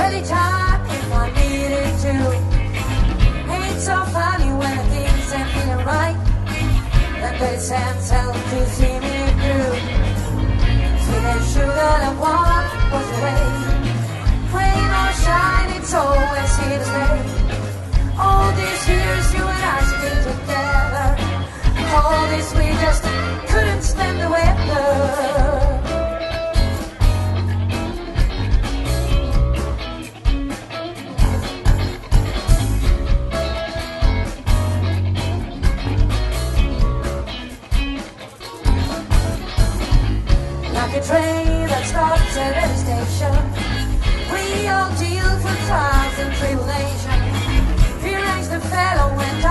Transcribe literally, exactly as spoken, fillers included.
anytime if I needed to. Ain't so funny when the things ain't feeling right, then they send help to see me through. Sweet and sugar that one was away, rain or shine, it's always here to stay. All these years you and I still together, all this we just couldn't stand the weather. A train that stops at every station, we all deal with trials and tribulation. He rings the fellow when